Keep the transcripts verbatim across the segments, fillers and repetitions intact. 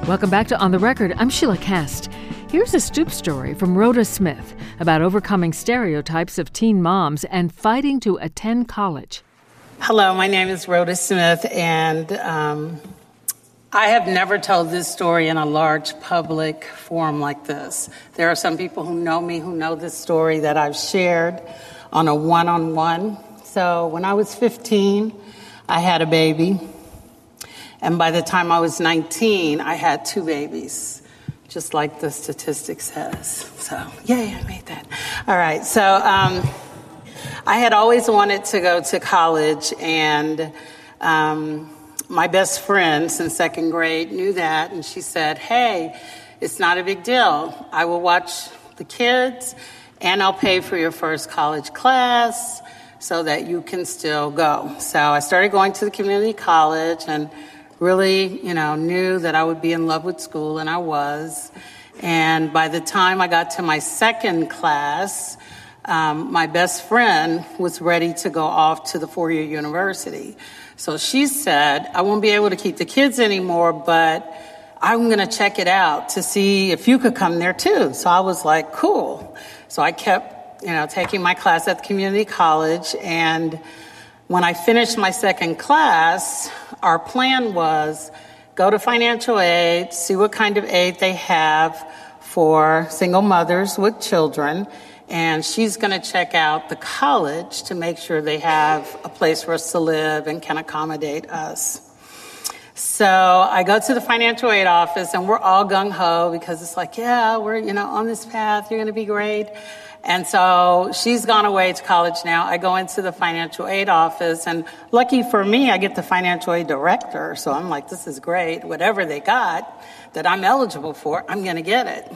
Welcome back to On the Record. I'm Sheila Kast. Here's a Stoop story from Rhoda Smith about overcoming stereotypes of teen moms and fighting to attend college. Hello, my name is Rhoda Smith, and um, I have never told this story in a large public forum like this. There are some people who know me who know this story that I've shared on a one-on-one. So when I was fifteen, I had a baby. And by the time I was nineteen, I had two babies, just like the statistic says. So, yay, I made that. All right, so um, I had always wanted to go to college, and um, my best friend since second grade knew that, and she said, hey, it's not a big deal. I will watch the kids, and I'll pay for your first college class so that you can still go. So I started going to the community college, and really, you know, knew that I would be in love with school, and I was. And by the time I got to my second class, um, my best friend was ready to go off to the four-year university. So she said, I won't be able to keep the kids anymore, but I'm going to check it out to see if you could come there too. So I was like, cool. So I kept, you know, taking my class at the community college, and when I finished my second class, our plan was go to financial aid, see what kind of aid they have for single mothers with children, and she's going to check out the college to make sure they have a place for us to live and can accommodate us. So I go to the financial aid office, and we're all gung-ho because it's like, yeah, we're, you know, on this path, you're going to be great. And so she's gone away to college now. I go into the financial aid office, and lucky for me, I get the financial aid director. So I'm like, this is great. Whatever they got that I'm eligible for, I'm going to get it.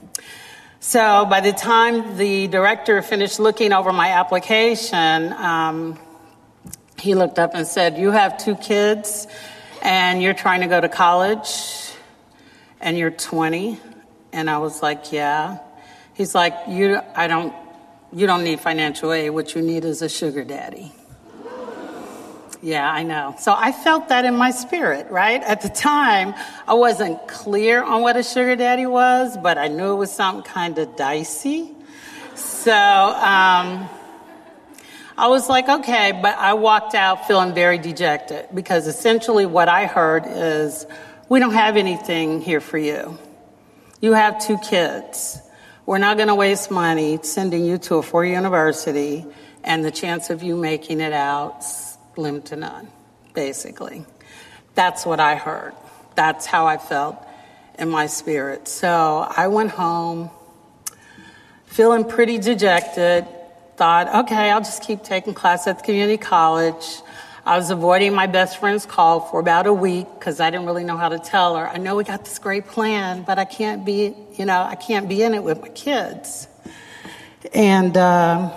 So by the time the director finished looking over my application, um, he looked up and said, you have two kids, and you're trying to go to college, and you're twenty. And I was like, yeah. He's like, you, I don't, you don't need financial aid. What you need is a sugar daddy. Yeah, I know. So I felt that in my spirit, right? At the time, I wasn't clear on what a sugar daddy was, but I knew it was something kind of dicey. So um, I was like, okay, but I walked out feeling very dejected because essentially what I heard is, we don't have anything here for you. You have two kids. We're not going to waste money sending you to a four-year university, and the chance of you making it out, slim to none, basically. That's what I heard. That's how I felt in my spirit. So I went home feeling pretty dejected, thought, okay, I'll just keep taking class at the community college. I was avoiding my best friend's call for about a week because I didn't really know how to tell her, I know we got this great plan, but I can't be, you know, I can't be in it with my kids. And uh,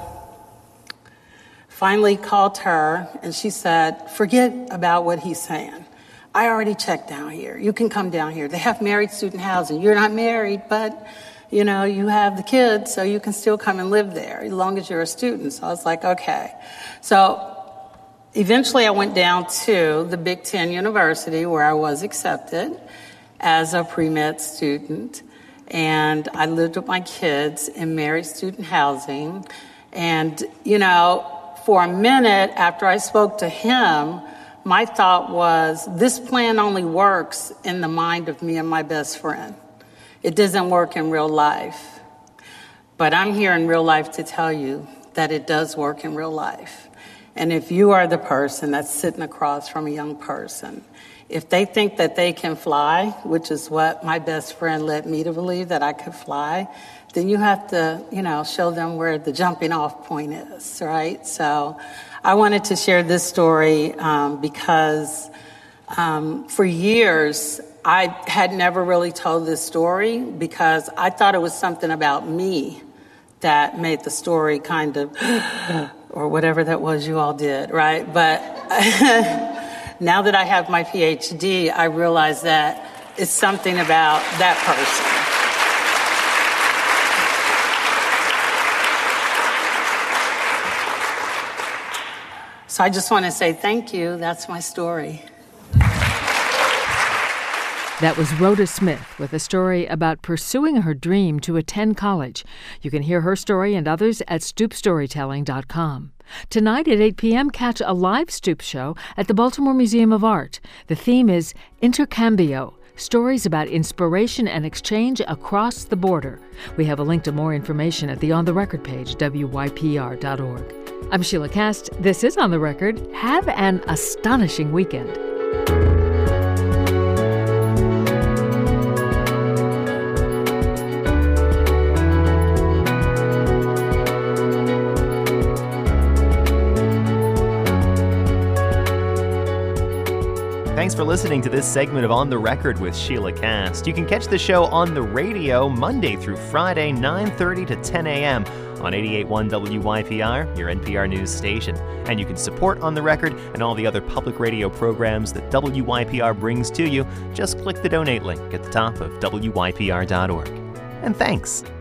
finally called her, and she said, forget about what he's saying. I already checked down here. You can come down here. They have married student housing. You're not married, but, you know, you have the kids, so you can still come and live there as long as you're a student. So I was like, okay. So eventually, I went down to the Big Ten University where I was accepted as a pre-med student, and I lived with my kids in married student housing. And, you know, for a minute after I spoke to him, my thought was, this plan only works in the mind of me and my best friend. It doesn't work in real life. But I'm here in real life to tell you that it does work in real life. And if you are the person that's sitting across from a young person, if they think that they can fly, which is what my best friend led me to believe that I could fly, then you have to, you know, show them where the jumping off point is, right? So I wanted to share this story um, because um, for years I had never really told this story because I thought it was something about me that made the story kind of, or whatever that was you all did, right? But now that I have my P H D, I realize that it's something about that person. So I just want to say thank you. That's my story. That was Rhoda Smith with a story about pursuing her dream to attend college. You can hear her story and others at stoop storytelling dot com. Tonight at eight p.m., catch a live Stoop show at the Baltimore Museum of Art. The theme is Intercambio, stories about inspiration and exchange across the border. We have a link to more information at the On the Record page, W Y P R dot org. I'm Sheila Kast. This is On the Record. Have an astonishing weekend. Thanks for listening to this segment of On the Record with Sheila Kast. You can catch the show on the radio Monday through Friday, nine thirty to ten a.m. on eighty-eight point one W Y P R, your N P R news station. And you can support On the Record and all the other public radio programs that W Y P R brings to you. Just click the donate link at the top of W Y P R dot org. And thanks.